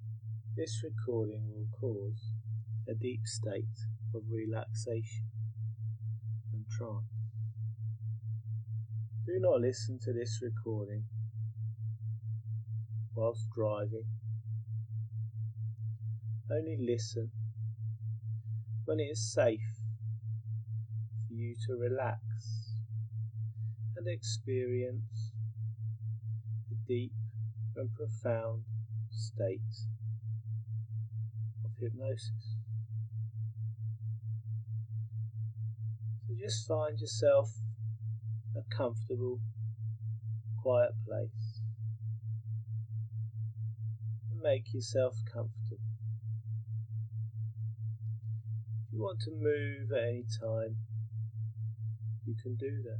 This recording will cause a deep state of relaxation and trance. Do not listen to this recording whilst driving. Only listen when it is safe for you to relax and experience a deep and profound state of hypnosis. So just find yourself a comfortable, quiet place and make yourself comfortable. If you want to move at any time, you can do that.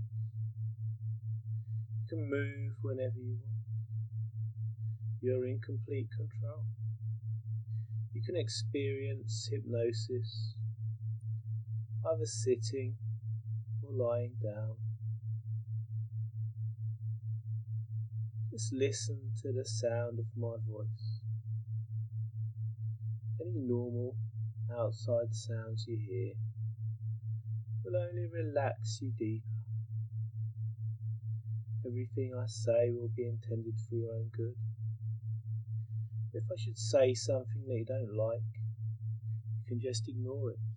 You can move whenever you want. You're in complete control. You can experience hypnosis either sitting or lying down. Just listen to the sound of my voice. Any normal outside sounds you hear will only relax you deeper. Everything I say will be intended for your own good. If I should say something that you don't like, you can just ignore it.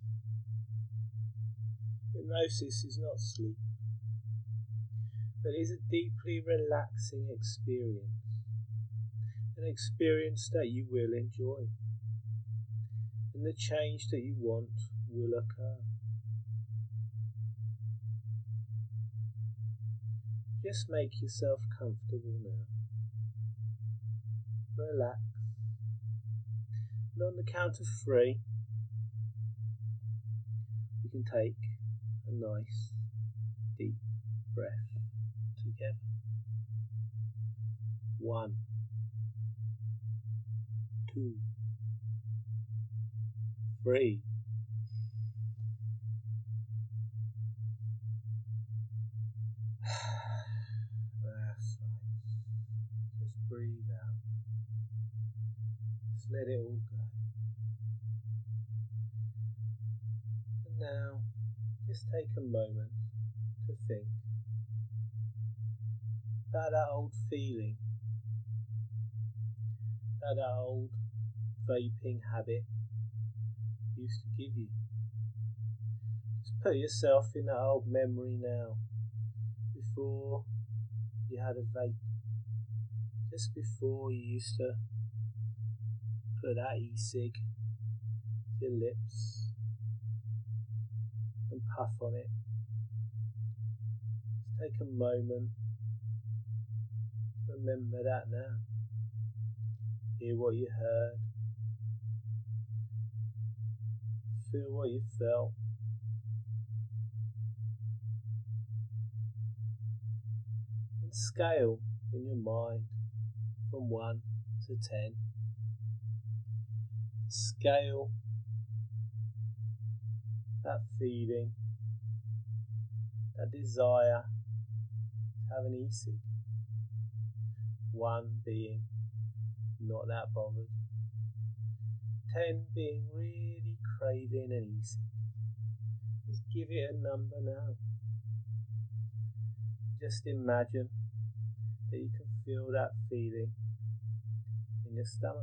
Hypnosis is not sleep, but it is a deeply relaxing experience, an experience that you will enjoy, and the change that you want will occur. Just make yourself comfortable now. Relax. And on the count of 3, we can take a nice deep breath together. 1, 2, 3. That's right. Just breathe out. Just let it all go. And now, just take a moment to think about that old feeling, that old vaping habit used to give you. Just put yourself in that old memory now, before you had a vape, just before you used to put that e-cig to your lips and puff on it. Just take a moment to remember that now. Hear what you heard. Feel what you felt. And scale in your mind from 1 to 10. Scale that feeling, that desire to have an e-cig. 1 being not that bothered. 10 being really craving an e-cig. Just give it a number now. Just imagine that you can feel that feeling in your stomach.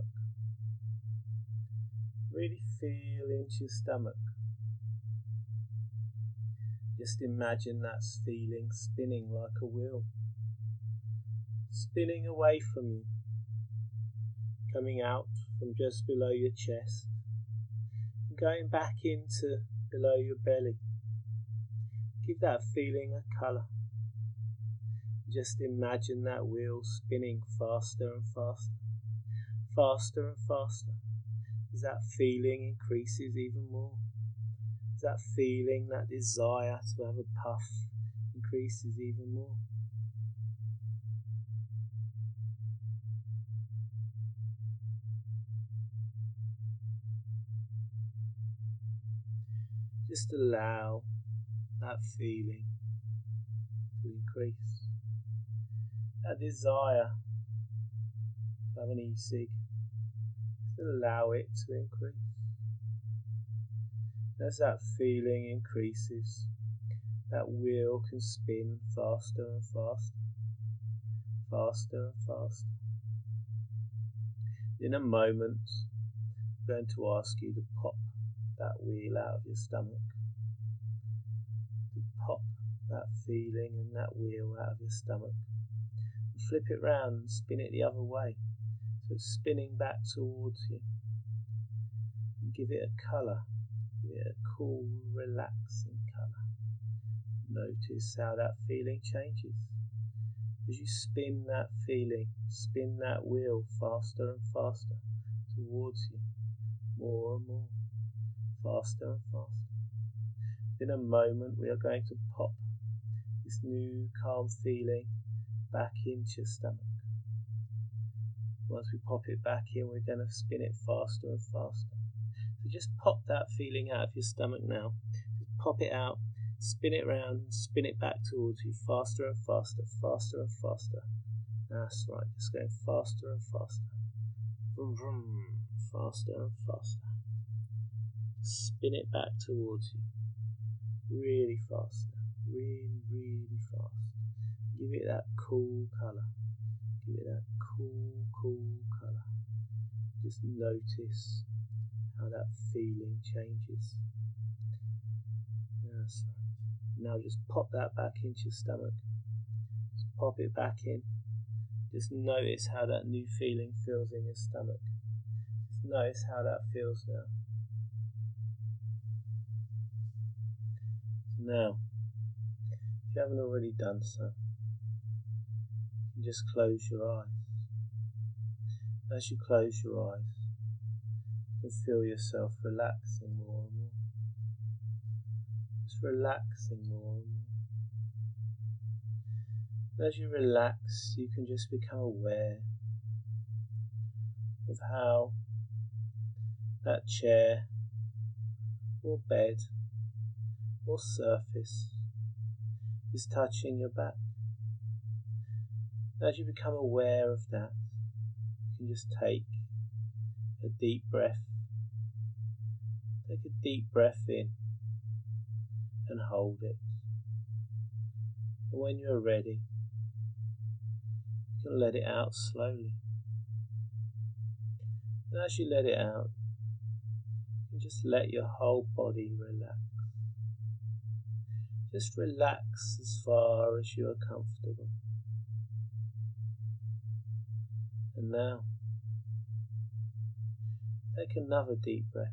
Really feel into your stomach. Just imagine that feeling spinning like a wheel, spinning away from you, coming out from just below your chest, and going back into below your belly. Give that feeling a colour. Just imagine that wheel spinning faster and faster, faster and faster, as that feeling increases even more. As that feeling, that desire to have a puff increases even more. Just allow that feeling to increase. That desire to have an e-cig Allow it to increase. As that feeling increases, that wheel can spin faster and faster, faster and faster. In a moment, I'm going to ask you to pop that wheel out of your stomach, to pop that feeling and that wheel out of your stomach, and flip it round and spin it the other way, so it's spinning back towards you. And give it a colour, give it a cool, relaxing colour. Notice how that feeling changes. As you spin that feeling, spin that wheel faster and faster towards you, more and more, faster and faster. In a moment we are going to pop this new calm feeling back into your stomach. Once we pop it back in, we're going to spin it faster and faster. So just pop that feeling out of your stomach now. Just pop it out, spin it round and spin it back towards you, faster and faster, faster and faster. That's right, just going faster and faster. Vroom, vroom, faster and faster. Spin it back towards you. Really fast now, really, really fast. Give it that cool colour. Give it that cool, cool colour. Just notice how that feeling changes. That's right. Now just pop that back into your stomach. Just pop it back in. Just notice how that new feeling feels in your stomach. Just notice how that feels now. Now, if you haven't already done so, you can just close your eyes. As you close your eyes, you can feel yourself relaxing more and more. Just relaxing more and more. And as you relax, you can just become aware of how that chair or bed or surface is touching your back. As you become aware of that, you can just take a deep breath. Take a deep breath in and hold it. And when you're ready, you can let it out slowly. And as you let it out, you can just let your whole body relax. Just relax as far as you are comfortable. And now, take another deep breath.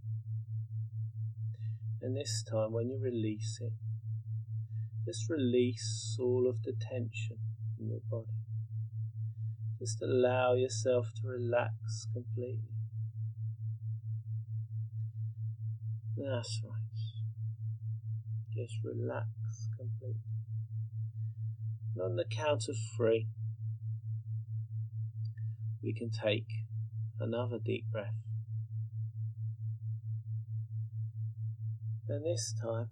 And this time when you release it, just release all of the tension in your body. Just allow yourself to relax completely. That's right. Just relax completely. And on the count of 3, we can take another deep breath. And this time,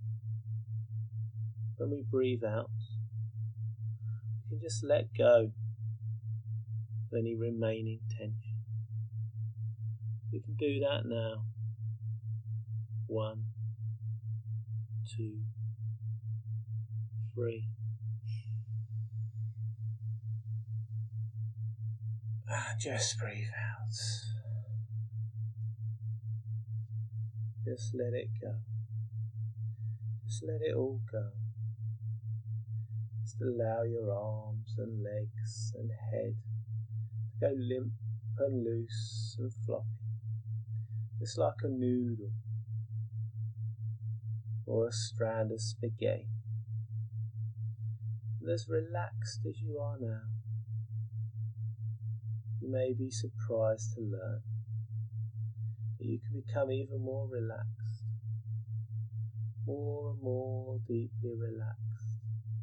when we breathe out, we can just let go of any remaining tension. We can do that now. 1, 2, 3. And just breathe out. Just let it go. Just let it all go. Just allow your arms and legs and head to go limp and loose and floppy, just like a noodle or a strand of spaghetti. And as relaxed as you are now, you may be surprised to learn that you can become even more relaxed, more and more deeply relaxed,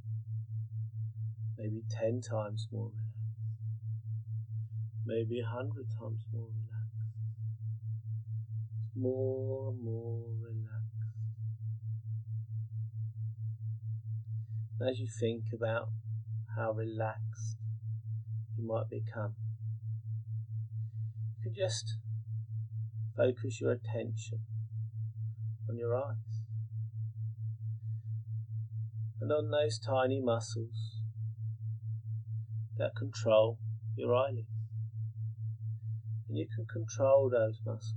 maybe 10 times more relaxed, maybe 100 times more relaxed, more and more relaxed. And as you think about how relaxed you might become, You can just focus your attention on your eyes and on those tiny muscles that control your eyelids. And you can control those muscles.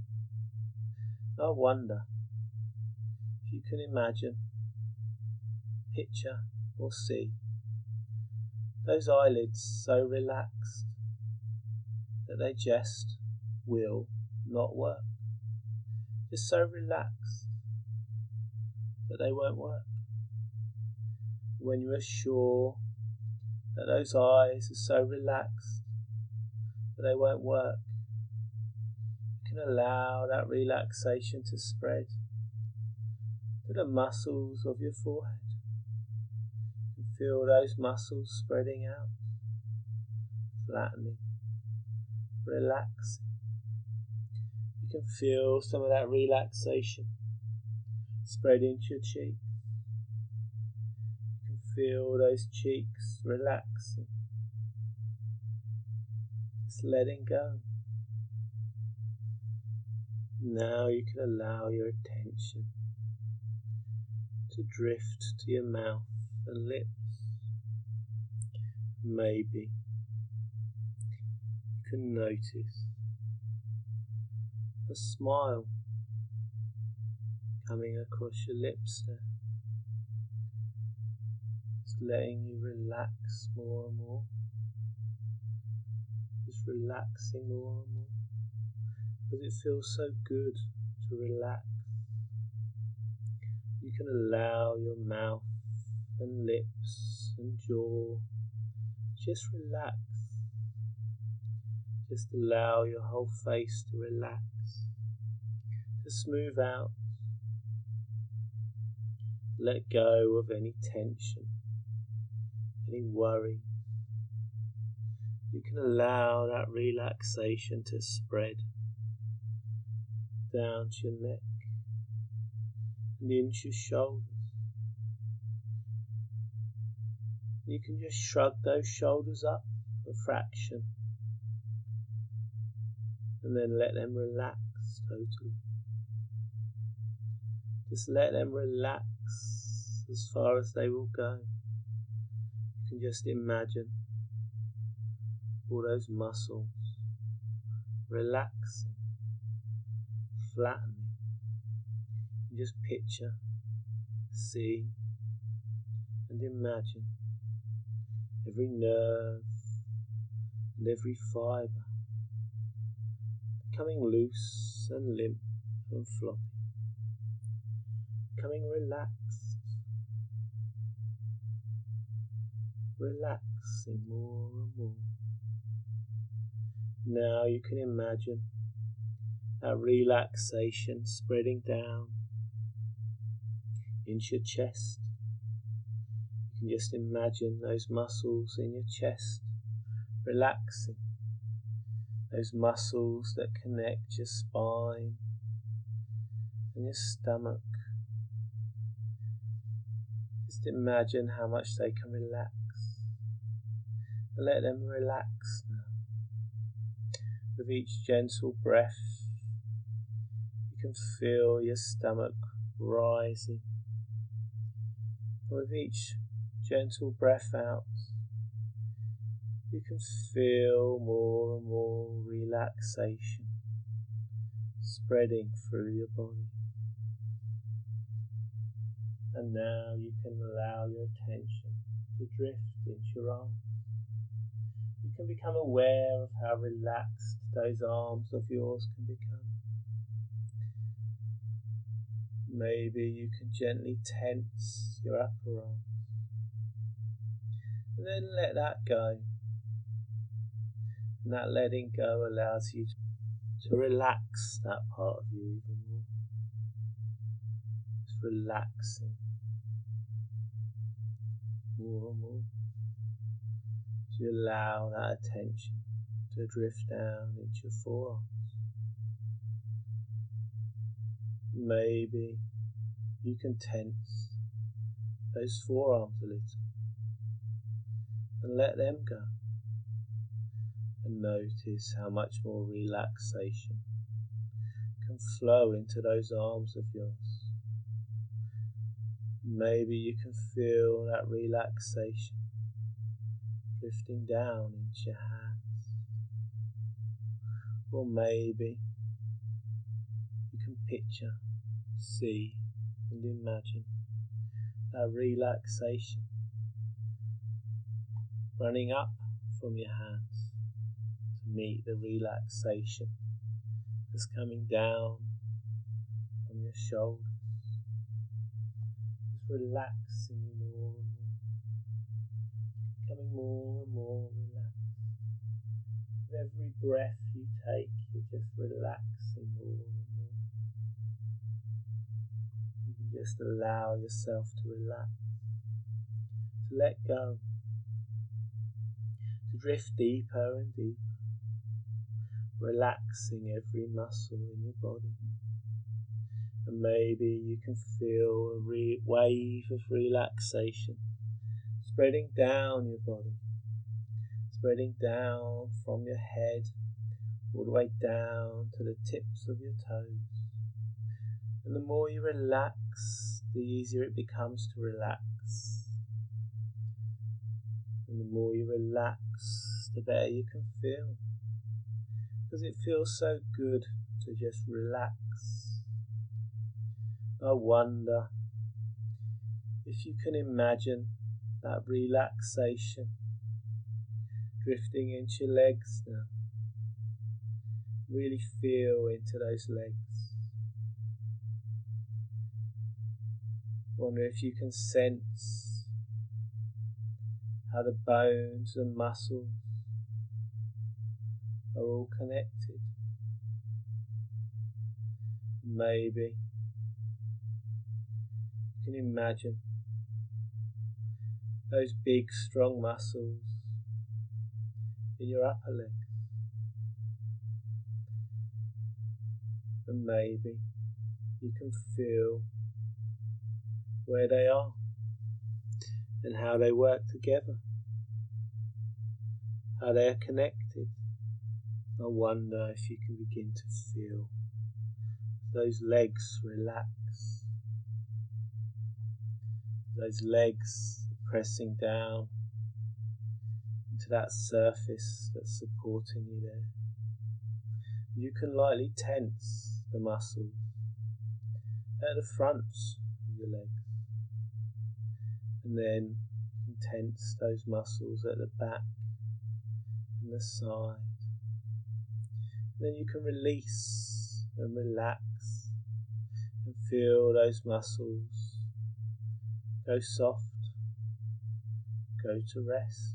I wonder if you can imagine, picture or see those eyelids so relaxed that they just will not work. Just so relaxed that they won't work. When you are sure that those eyes are so relaxed that they won't work, you can allow that relaxation to spread to the muscles of your forehead. You can feel those muscles spreading out, flattening, relaxing. You can feel some of that relaxation spreading to your cheeks. You can feel those cheeks relaxing, just letting go. Now you can allow your attention to drift to your mouth and lips. Maybe you can notice a smile coming across your lips there, just letting you relax more and more, just relaxing more and more, because it feels so good to relax. You can allow your mouth and lips and jaw just relax. Just allow your whole face to relax, to smooth out, to let go of any tension, any worry. You can allow that relaxation to spread down to your neck and into your shoulders. You can just shrug those shoulders up a fraction and then let them relax totally. Just let them relax as far as they will go. You can just imagine all those muscles relaxing, flattening. You just picture, see and imagine every nerve and every fibre becoming loose and limp and floppy, becoming relaxed, relaxing more and more. Now you can imagine that relaxation spreading down into your chest. You can just imagine those muscles in your chest relaxing, those muscles that connect your spine and your stomach. Just imagine how much they can relax, and let them relax now. With each gentle breath, you can feel your stomach rising. And with each gentle breath out, you can feel more and more relaxation spreading through your body. And now you can allow your attention to drift into your arms. You can become aware of how relaxed those arms of yours can become. Maybe you can gently tense your upper arms and then let that go. And that letting go allows you to relax that part of you even more. Just relaxing more and more. So you allow that attention to drift down into your forearms. Maybe you can tense those forearms a little and let them go. and notice how much more relaxation can flow into those arms of yours. Maybe you can feel that relaxation drifting down into your hands, or maybe you can picture, see and imagine that relaxation running up from your hands to meet the relaxation that's coming down from your shoulders. Just relaxing you more and more, becoming more and more relaxed. With every breath you take, you're just relaxing more and more. You can just allow yourself to relax, to let go, to drift deeper and deeper, relaxing every muscle in your body. And maybe you can feel a wave of relaxation spreading down your body, spreading down from your head all the way down to the tips of your toes. And the more you relax, the easier it becomes to relax. And the more you relax, the better you can feel. Because it feels so good to just relax. I wonder if you can imagine that relaxation drifting into your legs now. Really feel into those legs. Wonder if you can sense how the bones and muscles are all connected. Maybe you can imagine those big strong muscles in your upper leg. And maybe you can feel where they are and how they work together, how they are connected. I wonder if you can begin to feel those legs relax, those legs pressing down into that surface that's supporting you there. You can lightly tense the muscles at the fronts of your legs, and then you can tense those muscles at the back and the side. Then you can release and relax and feel those muscles go soft, go to rest.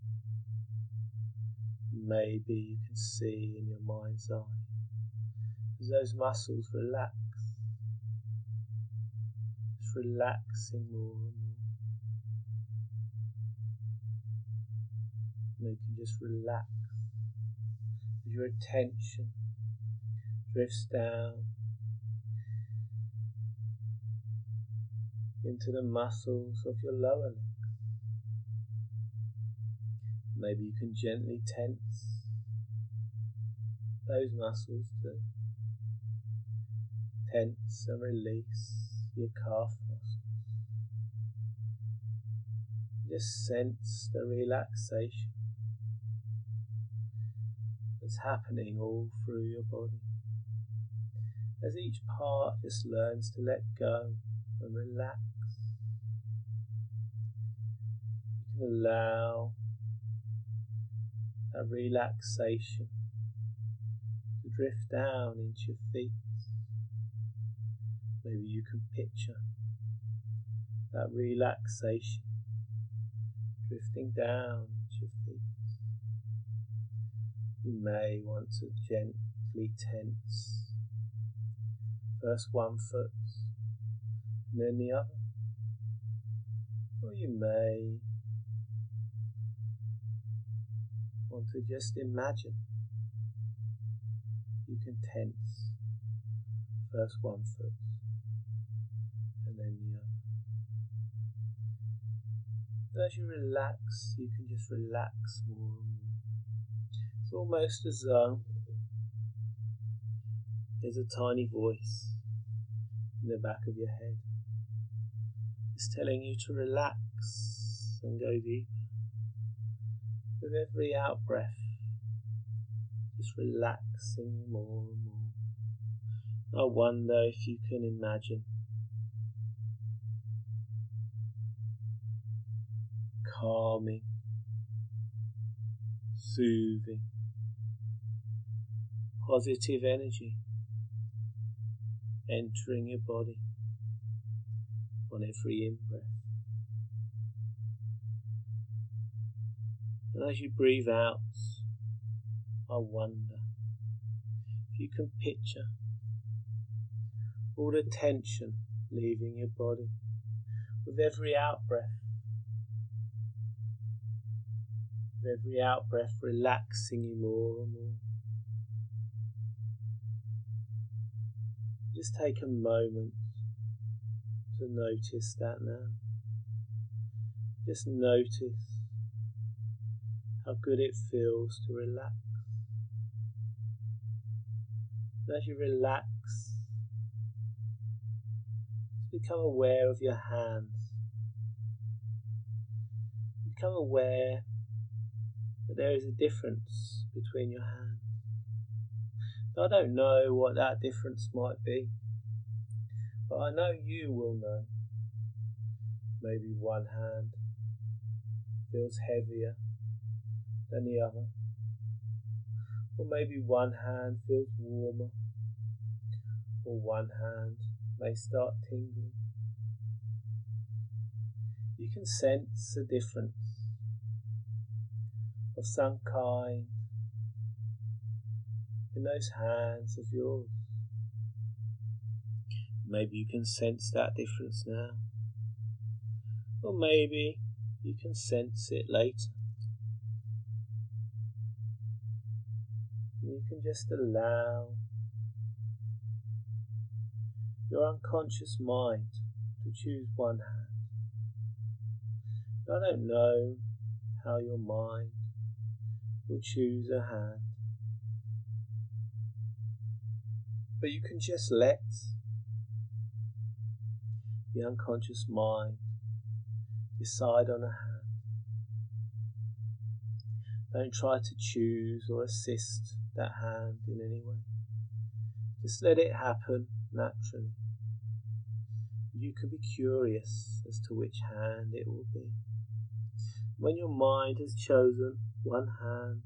Maybe you can see in your mind's eye as those muscles relax, just relaxing more and more. And you can just relax as your attention drifts down into the muscles of your lower legs. Maybe you can gently tense those muscles too. Tense and release your calf muscles. Just sense the relaxation that's happening all through your body. As each part just learns to let go and relax, you can allow that relaxation to drift down into your feet. Maybe you can picture that relaxation drifting down into your feet. You may want to gently tense first one foot and then the other, or you may want to just imagine you can tense first one foot and then the other. And as you relax, you can just relax more and more. It's almost as though there's a tiny voice in the back of your head. It's telling you to relax and go deeper. With every out breath, just relaxing you more and more. I wonder if you can imagine calming, soothing, positive energy entering your body on every in-breath. And as you breathe out, I wonder if you can picture all the tension leaving your body with every out-breath. With every out-breath relaxing you more and more. Just take a moment to notice that now. Just notice how good it feels to relax. And as you relax, just become aware of your hands. Become aware that there is a difference between your hands. I don't know what that difference might be, but I know you will know. Maybe one hand feels heavier than the other, or maybe one hand feels warmer, or one hand may start tingling. You can sense a difference of some kind in those hands of yours. Maybe you can sense that difference now, or maybe you can sense it later. You can just allow your unconscious mind to choose one hand. I don't know how your mind will choose a hand, but you can just let the unconscious mind decide on a hand. Don't try to choose or assist that hand in any way. Just let it happen naturally. You can be curious as to which hand it will be. When your mind has chosen one hand,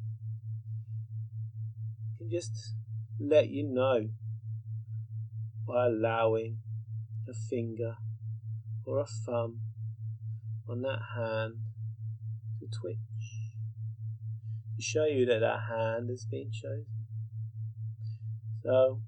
it can just let you know by allowing a finger or a thumb on that hand to twitch, to show you that that hand has been chosen. So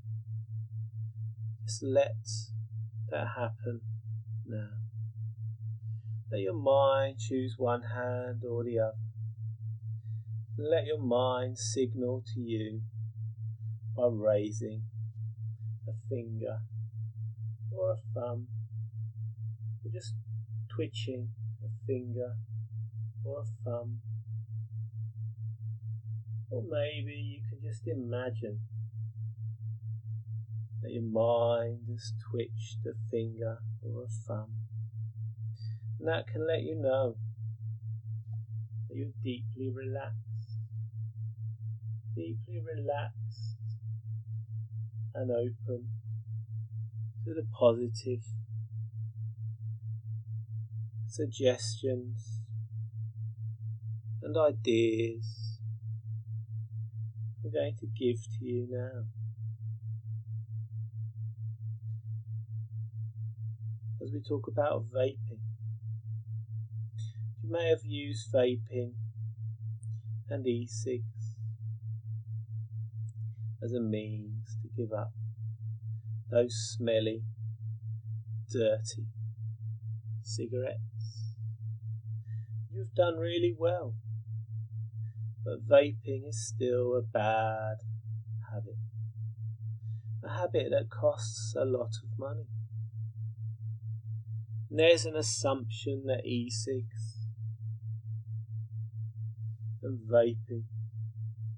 just let that happen now. Let your mind choose one hand or the other. Let your mind signal to you by raising a finger or a thumb, or just twitching a finger or a thumb. Or maybe you can just imagine that your mind has twitched a finger or a thumb. And that can let you know that you're deeply relaxed and open to the positive suggestions and ideas I'm going to give to you now. As we talk about vaping, you may have used vaping and e-cigs as a means to give up those smelly, dirty cigarettes. You've done really well, but vaping is still a bad habit, a habit that costs a lot of money. And there's an assumption that e-cigs and vaping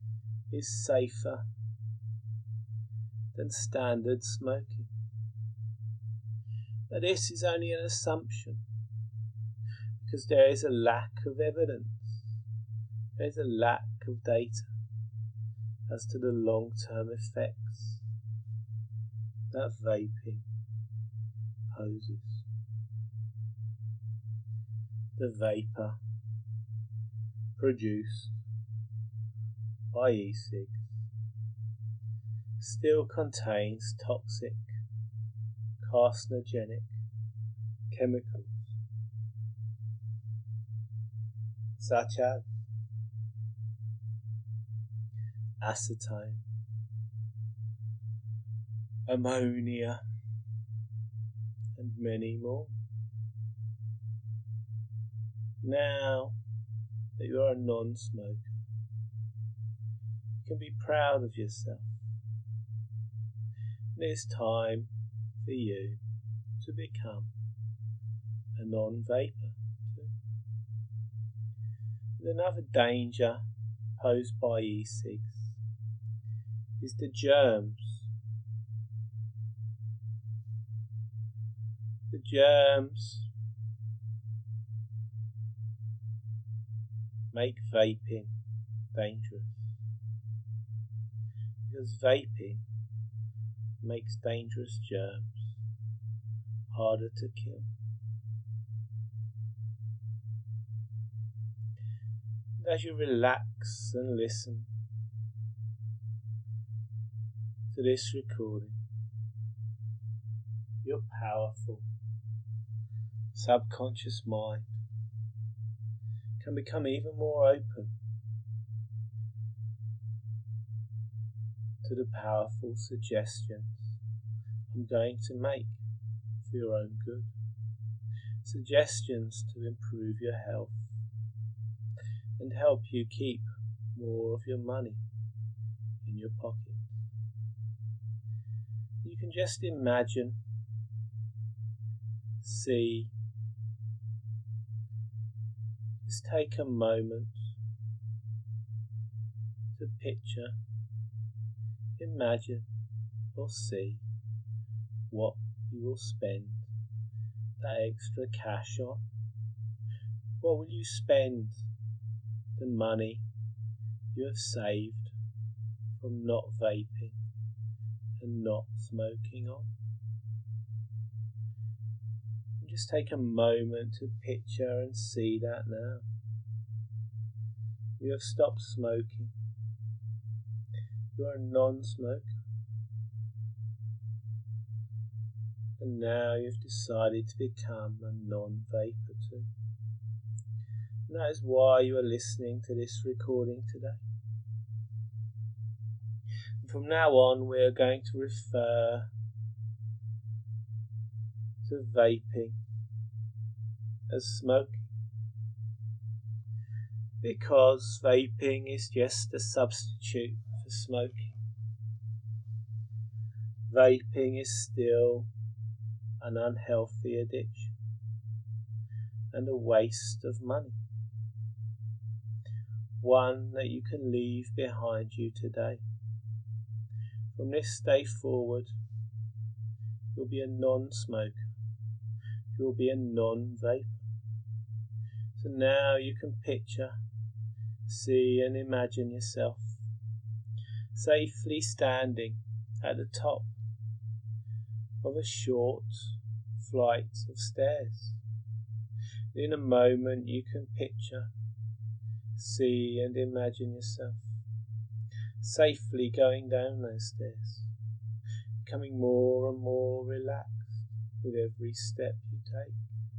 is safer than standard smoking. But this is only an assumption, because there is a lack of evidence, there is a lack of data as to the long-term effects that vaping poses. The vapour produced by e-cigs still contains toxic, carcinogenic chemicals such as acetone, ammonia, and many more. Now that you are a non-smoker, you can be proud of yourself. And it's time for you to become a non-vapor too. And another danger posed by e-cigs is the germs. The germs make vaping dangerous, because vaping makes dangerous germs harder to kill. And as you relax and listen to this recording, your powerful subconscious mind can become even more open to the powerful suggestions I'm going to make for your own good. Suggestions to improve your health and help you keep more of your money in your pocket. You can just imagine, see, just take a moment to picture, imagine or see what you will spend that extra cash on. What will you spend the money you have saved from not vaping and not smoking on? Just take a moment to picture and see that now. You have stopped smoking. You are a non-smoker. And now you've decided to become a non-vapor too. And that is why you are listening to this recording today. And from now on, we are going to refer to vaping as smoking, because vaping is just a substitute for smoking. Vaping is still an unhealthy addiction and a waste of money, one that you can leave behind you today. From this day forward, you'll be a non-smoker, you'll be a non-vapor. So now you can picture, see and imagine yourself safely standing at the top of a short flight of stairs. In a moment you can picture, see and imagine yourself safely going down those stairs, becoming more and more relaxed with every step you take.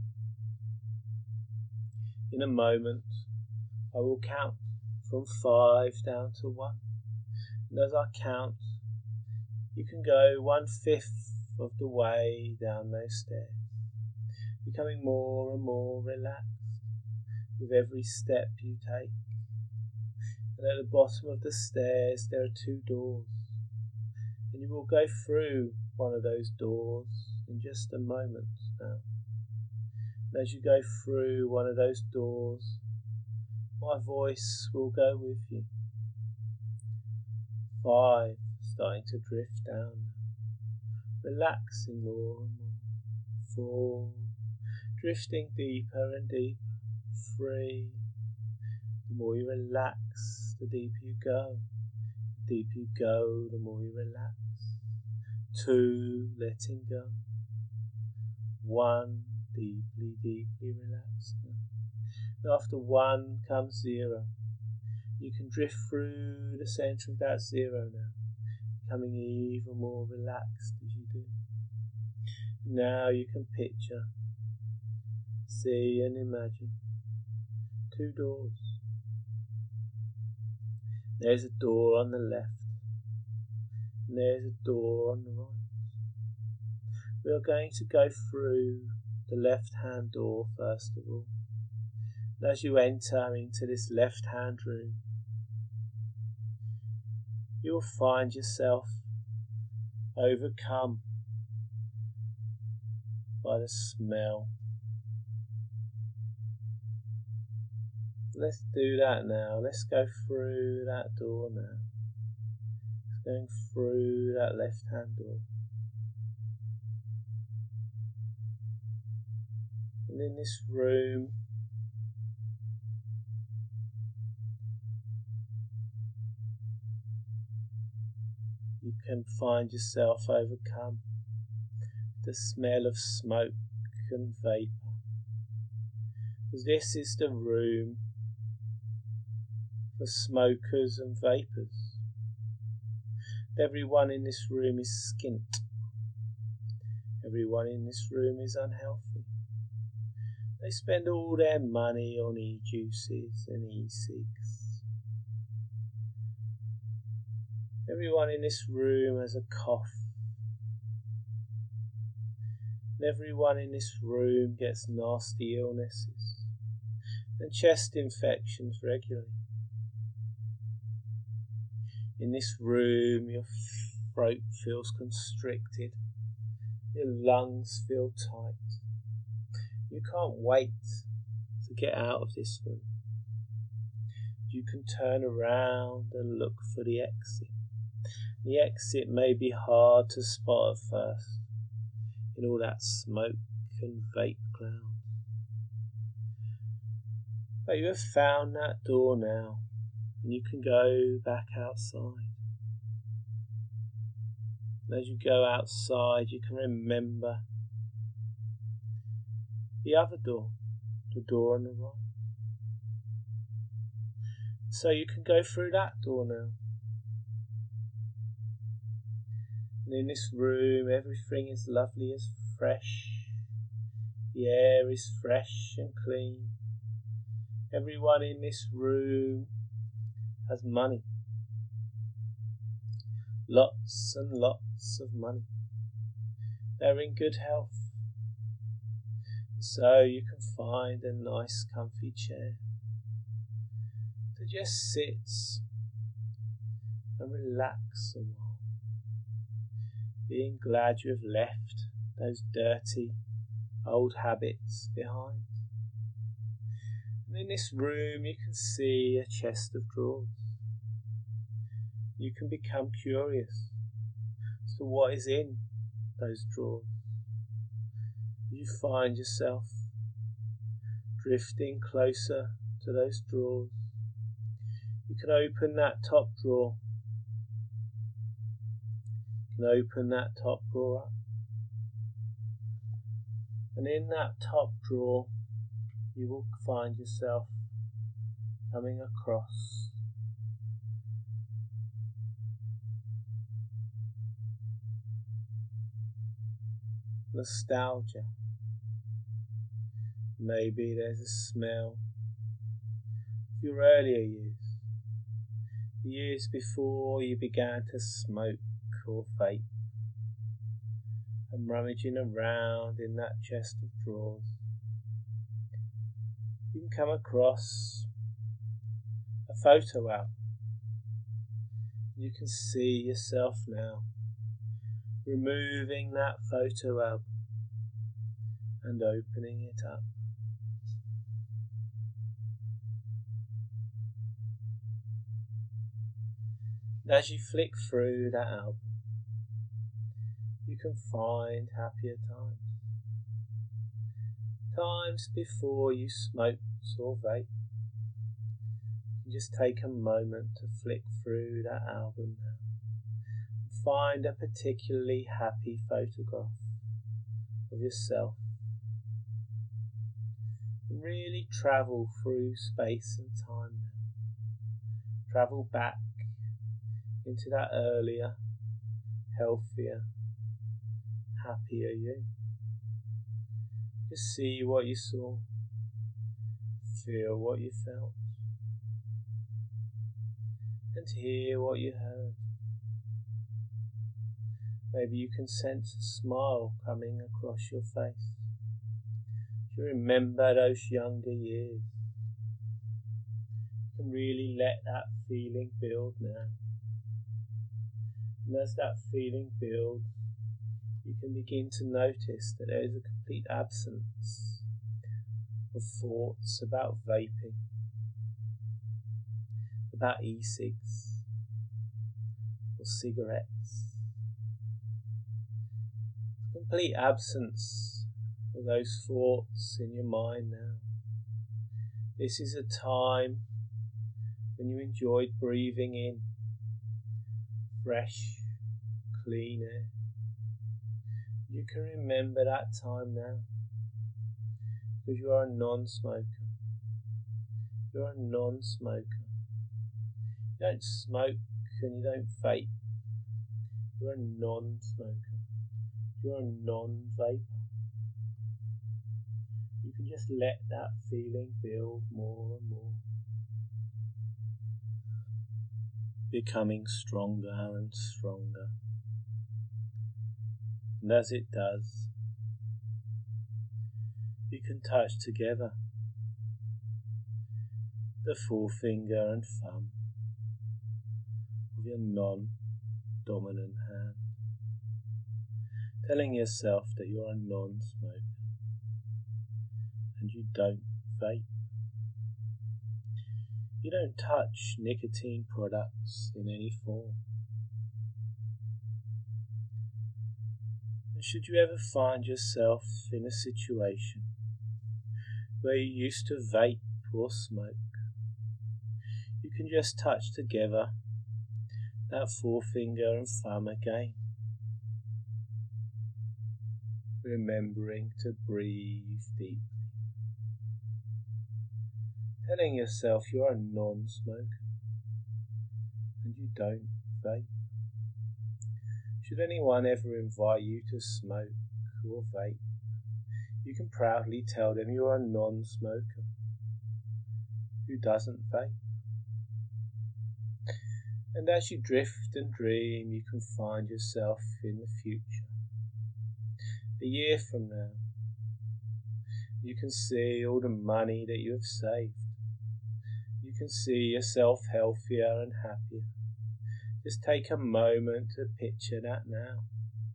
In a moment, I will count from 5 down to 1. And as I count, you can go 1/5 of the way down those stairs, becoming more and more relaxed with every step you take. And at the bottom of the stairs, there are 2 doors. And you will go through one of those doors in just a moment now. And as you go through one of those doors, my voice will go with you. 5, starting to drift down, relaxing more and more. 4, drifting deeper and deeper. 3, the more you relax, the deeper you go. The deeper you go, the more you relax. 2, letting go. 1, deeply, deeply relaxed now. And after 1 comes 0. You can drift through the centre of that 0 now, becoming even more relaxed as you do. Now you can picture, see and imagine 2 doors. There's a door on the left, and there's a door on the right. We are going to go through the left-hand door first of all. And as you enter into this left-hand room, you will find yourself overcome by the smell. Let's do that now. Let's go through that door now. Let's go through that left-hand door. And in this room, you can find yourself overcome with the smell of smoke and vapour. Because this is the room for smokers and vapours. Everyone in this room is skint. Everyone in this room is unhealthy. They spend all their money on e-juices and e-cigs. Everyone in this room has a cough. And everyone in this room gets nasty illnesses and chest infections regularly. In this room, your throat feels constricted, your lungs feel tight. You can't wait to get out of this room. You can turn around and look for the exit. The exit may be hard to spot at first in all that smoke and vape cloud. But you have found that door now, and you can go back outside. And as you go outside, you can remember the other door, the door on the right. So you can go through that door now. And in this room, everything is lovely as fresh. The air is fresh and clean. Everyone in this room has money. Lots and lots of money. They're in good health. So you can find a nice comfy chair to just sit and relax a while, being glad you have left those dirty old habits behind. And in this room you can see a chest of drawers. You can become curious as to what is in those drawers. You find yourself drifting closer to those drawers. You can open that top drawer. You can open that top drawer up. And in that top drawer, you will find yourself coming across nostalgia. Maybe there's a smell of your earlier years, the years before you began to smoke or vape, and rummaging around in that chest of drawers, you can come across a photo album. You can see yourself now removing that photo album and opening it up. And as you flick through that album, you can find happier times. Times before you smoked or vaped. You just take a moment to flick through that album now and find a particularly happy photograph of yourself. And really travel through space and time now. Travel back into that earlier, healthier, happier you. Just see what you saw, feel what you felt, and hear what you heard. Maybe you can sense a smile coming across your face. You remember those younger years. You can really let that feeling build now. And as that feeling builds, you can begin to notice that there is a complete absence of thoughts about vaping, about e-cigs or cigarettes. Complete absence of those thoughts in your mind now. This is a time when you enjoyed breathing in fresh, clean air. You can remember that time now because you are a non-smoker. You're a non-smoker. You don't smoke and you don't vape. You're a non-smoker. You're a non-vapor. You can just let that feeling build more and more, becoming stronger and stronger. And as it does, you can touch together the forefinger and thumb of your non-dominant hand, telling yourself that you're a non-smoker and you don't vape. You don't touch nicotine products in any form. And should you ever find yourself in a situation where you used to vape or smoke, you can just touch together that forefinger and thumb again, remembering to breathe deeply, telling yourself you're a non-smoker and you don't vape. Should anyone ever invite you to smoke or vape, you can proudly tell them you're a non-smoker who doesn't vape. And as you drift and dream, you can find yourself in the future. A year from now, you can see all the money that you have saved. You can see yourself healthier and happier. Just take a moment to picture that now.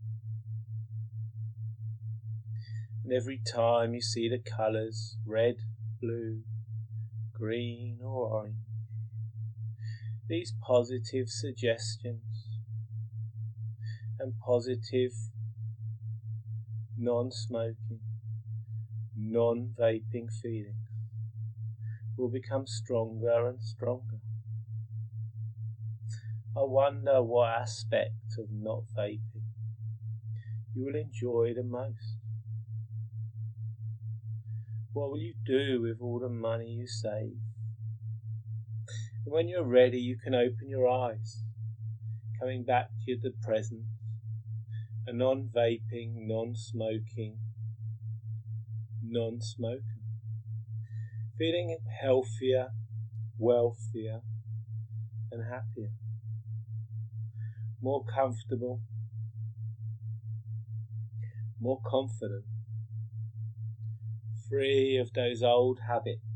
And every time you see the colours red, blue, green or orange, these positive suggestions and positive non-smoking, non-vaping feelings will become stronger and stronger. I wonder what aspect of not vaping you will enjoy the most. What will you do with all the money you save? And when you're ready, you can open your eyes, coming back to the present, a non-vaping, non-smoking, non-smoker, feeling healthier, wealthier, and happier, more comfortable, more confident, free of those old habits